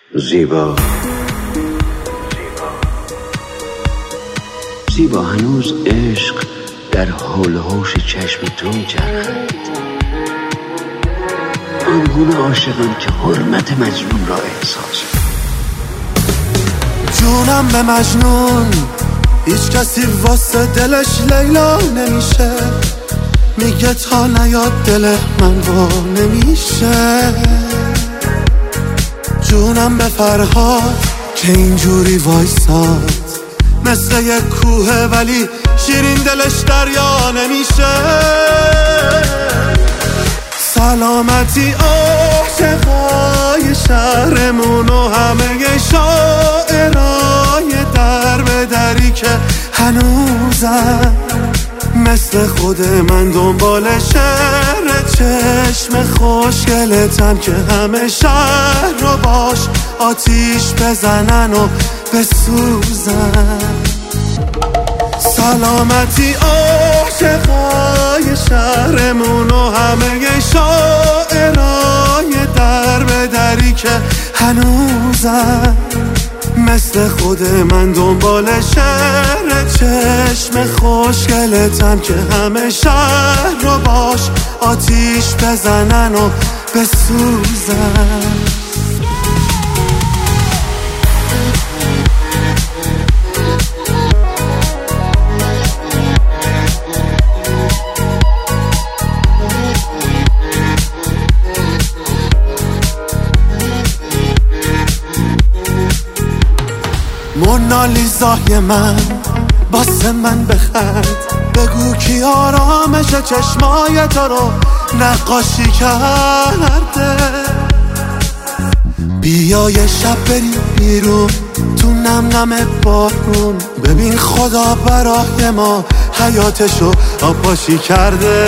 زیبا زیبا هنوز عشق در حول و حوش چشم تو میچرخد، آنگونه عاشقم که حرمت مجنون را احساس. جونم به مجنون، هیچ کسی واسه دلش لیلا نمیشه، میگه تا نیاد دل من وا نمیشه. جونم به فرهاد که اینجوری وایساد، مثل یک کوه ولی شیرین دلش دریا نمیشه. سلامتی عاشقای شهرمون و همه شاعرای در به دری که هنوزم مثل خود من دنبال شعر چشم خوشگلتن که همه شهر رو باش آتیش بزنن و بسوزن. سلامتی عاشقای شهرمون و همه شاعرای در به دری که هنوزم مثل خود من دنبال شعر چشم خوشگلتن که همه شهر رو باش آتیش بزنن و بسوزن. مونالیزای من واسه من بخند، بگو کی آرامش چشمای تو رو نقاشی کرده. بیا یه شب بریم بیرون تو نم نم بارون، ببین خدا برای ما حیاتشو آبپاشی کرده.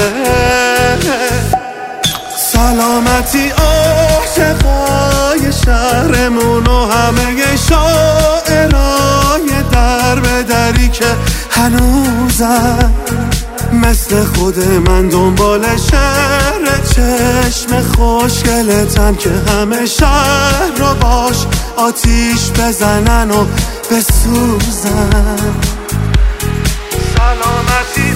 سلامتی عاشقای شهرمون و همه شاعرای در به دری که هنوزم مثل خود من دنبال شعر چشم خوشگلتن که همه شهر رو باش آتیش بزنن و بسوزن. سلامتی